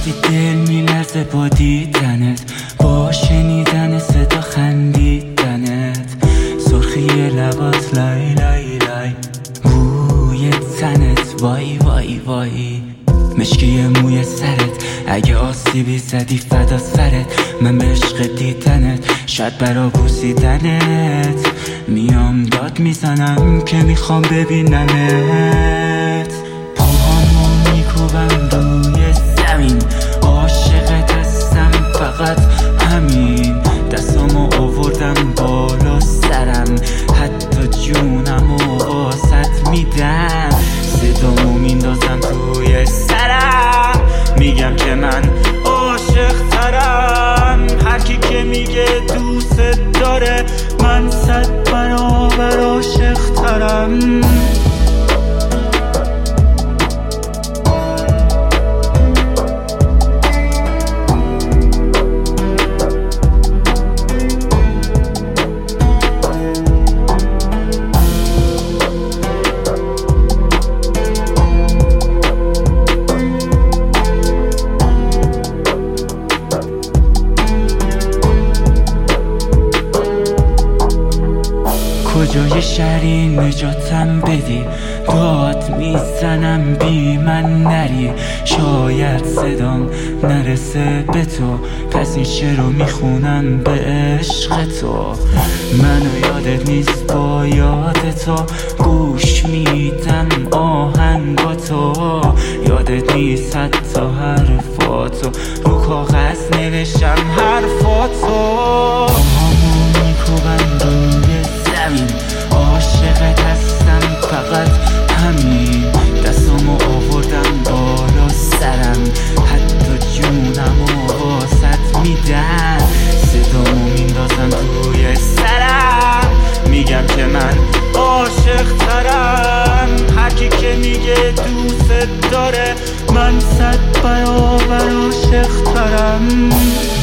وقتی دل میلرزه با دیدنت، با شنیدن صدا خندیدنت، سرخی لبات لای لای لای، بوی تنت وای وای وای، مشکی موی سرت، اگه آسیبی زدی فدا سرت، من به عشق دیدنت، شاید برا بوسیدنت میام داد میزنم که میخوام ببینمت، پاهامو میکوبم روی زمین، عاشقت هستم فقط همین، دستامو آوردم بالا سرم، حتی جونمو واسط میدم، صدامو میندازم توی سرم، میگم که من عاشق ترم، هرکی که میگه دوست داره من 100 برابر عاشق ترم. کجای شهری نجاتم بدی، داد میزنم بی من نری، شاید صدام نرسه به تو، پس این شعر رو میخونم به عشق تو، منو یادت نیست با یاد تو، گوش میدم آهنگا تو، یادت نیست حتی حرفاتو، رو کاغذ نوشتم حرفاتو، پاهامو میکوبم روی زمین، عاشقت هستم فقط همین، دستامو آوردم بالا سرم، حتی جونمو واسط میدم، صدامو میندازم توی سرم، میگم که من عاشق ترم، هرکی که میگه دوست داره من 100 برابر عاشق ترم.